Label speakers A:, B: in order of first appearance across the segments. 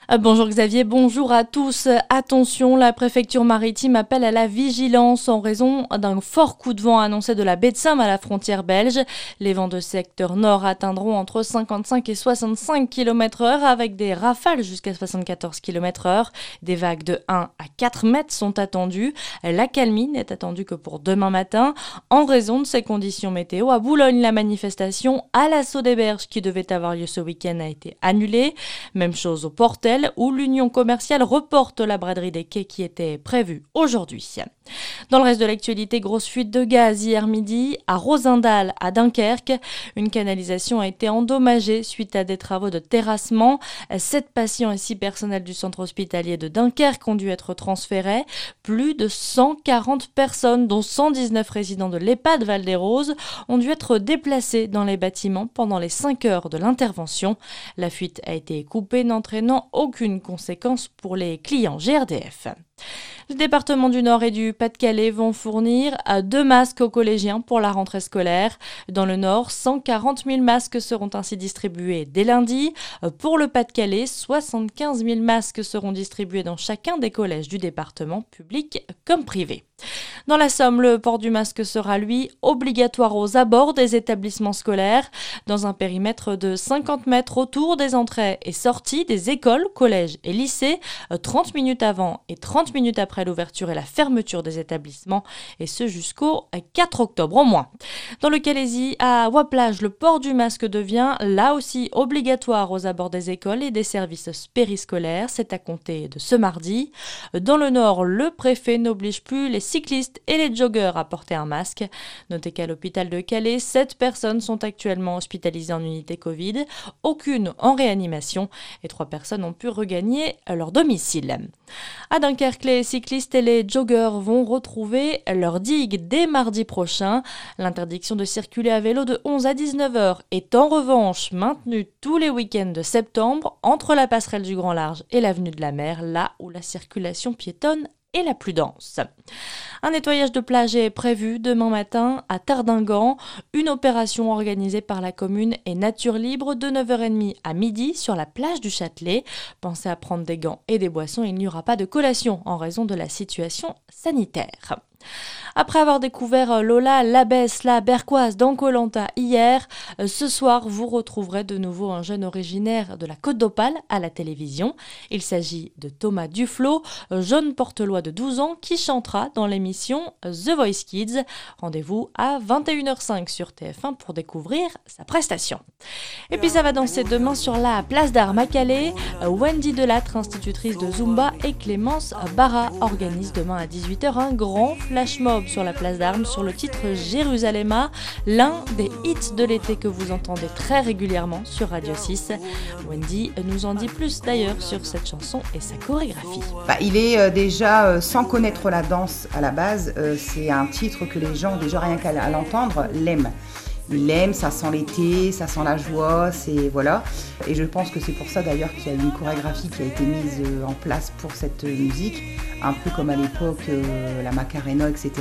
A: Bonjour Xavier, bonjour à tous. Attention, la préfecture maritime appelle à la vigilance en raison d'un fort coup de vent annoncé de la baie de Somme à la frontière belge. Les vents de secteur nord atteindront entre 55 et 65 km/h avec des rafales jusqu'à 74 km/h. Des vagues de 1 à 4 mètres sont attendues. L'accalmie n'est attendue que pour demain matin. En raison de ces conditions météo, à Boulogne, la manifestation à l'assaut des berges qui devait avoir lieu ce week-end a été annulée. Même chose au Portel, où l'Union commerciale reporte la braderie des quais qui était prévue aujourd'hui. Dans le reste de l'actualité, grosse fuite de gaz hier midi à Rosendal, à Dunkerque. Une canalisation a été endommagée suite à des travaux de terrassement. 7 patients et 6 personnels du centre hospitalier de Dunkerque ont dû être transférés. Plus de 140 personnes, dont 119 résidents de l'EHPAD Val-des-Roses, ont dû être déplacés dans les bâtiments pendant les 5 heures de l'intervention. La fuite a été coupée, n'entraînant aucune conséquence pour les clients GRDF. Les départements du Nord et du Pas-de-Calais vont fournir 2 masques aux collégiens pour la rentrée scolaire. Dans le Nord, 140 000 masques seront ainsi distribués dès lundi. Pour le Pas-de-Calais, 75 000 masques seront distribués dans chacun des collèges du département, public comme privé. Dans la Somme, le port du masque sera, lui, obligatoire aux abords des établissements scolaires, dans un périmètre de 50 mètres autour des entrées et sorties des écoles, collèges et lycées, 30 minutes avant et 30 minutes après l'ouverture et la fermeture des établissements, et ce jusqu'au 4 octobre au moins. Dans le Calaisis, à Waplage, le port du masque devient, là aussi, obligatoire aux abords des écoles et des services périscolaires. C'est à compter de ce mardi. Dans le Nord, le préfet n'oblige plus les cyclistes et les joggeurs à porter un masque. Notez qu'à l'hôpital de Calais, 7 personnes sont actuellement hospitalisées en unité Covid, aucune en réanimation, et 3 personnes ont pu regagner leur domicile. À Dunkerque, les cyclistes et les joggeurs vont retrouver leur digue dès mardi prochain. L'interdiction de circuler à vélo de 11 à 19 heures est en revanche maintenue tous les week-ends de septembre entre la passerelle du Grand Large et l'avenue de la Mer, là où la circulation piétonne est la plus dense. Un nettoyage de plage est prévu demain matin à Tardingan. Une opération organisée par la commune et Nature Libre de 9h30 à midi sur la plage du Châtelet. Pensez à prendre des gants et des boissons, il n'y aura pas de collation en raison de la situation sanitaire. Après avoir découvert Lola Labesse, la Berquoise dans Koh-Lanta hier, ce soir vous retrouverez de nouveau un jeune originaire de la Côte d'Opale à la télévision. Il s'agit de Thomas Duflo, jeune portelois de 12 ans qui chantera dans l'émission The Voice Kids. Rendez-vous à 21h05 sur TF1 pour découvrir sa prestation. Et puis ça va danser demain sur la place d'Armes à Calais. Wendy Delattre, institutrice de Zumba, et Clémence Barra organisent demain à 18h un grand flash mob sur la place d'Armes sur le titre Jérusalema, l'un des hits de l'été que vous entendez très régulièrement sur Radio 6. Wendy nous en dit plus d'ailleurs sur cette chanson et sa chorégraphie.
B: Il est déjà, sans connaître la danse à la base, c'est un titre que les gens, déjà rien qu'à l'entendre, l'aiment. Ils l'aiment, ça sent l'été, ça sent la joie, c'est voilà. Et je pense que c'est pour ça d'ailleurs qu'il y a une chorégraphie qui a été mise en place pour cette musique, un peu comme à l'époque la Macarena, etc.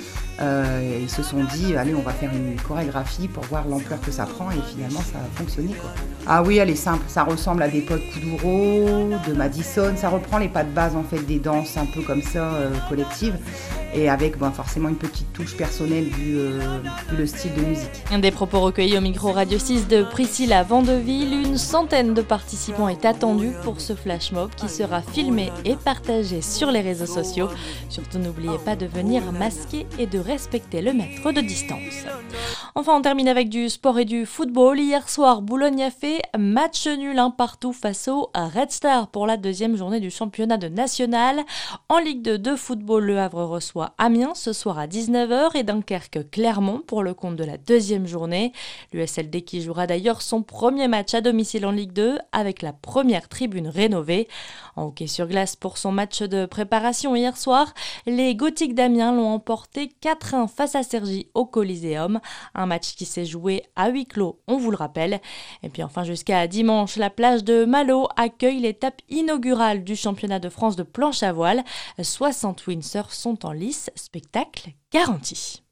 B: Ils se sont dit, allez, on va faire une chorégraphie pour voir l'ampleur que ça prend, et finalement ça a fonctionné, quoi. Ah oui, elle est simple, ça ressemble à des pas de Kuduro, de Madison, ça reprend les pas de base en fait des danses un peu comme ça, collectives, et avec forcément une petite touche personnelle vu le style de musique.
A: Des propos recueillis au micro Radio 6 de Priscilla Vandeville. Une centaine de participants est attendue pour ce flash mob qui sera filmé et partagé sur les réseaux sociaux. Surtout n'oubliez pas de venir masquer et de respecter le mètre de distance. Enfin, on termine avec du sport et du football. Hier soir, Boulogne a fait match nul 1 partout face au Red Star pour la 2e journée du championnat de national. En Ligue 2 de football, Le Havre reçoit Amiens ce soir à 19h et Dunkerque-Clermont pour le compte de la 2e journée. L'USLD qui jouera d'ailleurs son premier match à domicile en Ligue 2 avec la première tribune rénovée. En hockey sur glace pour son match de préparation hier soir, les Gothiques d'Amiens l'ont emporté 4-1 face à Cergy au Coliseum. Un match qui s'est joué à huis clos, on vous le rappelle. Et puis enfin jusqu'à dimanche, la plage de Malo accueille l'étape inaugurale du championnat de France de planche à voile. 60 windsurfs sont en lice, spectacle garanti.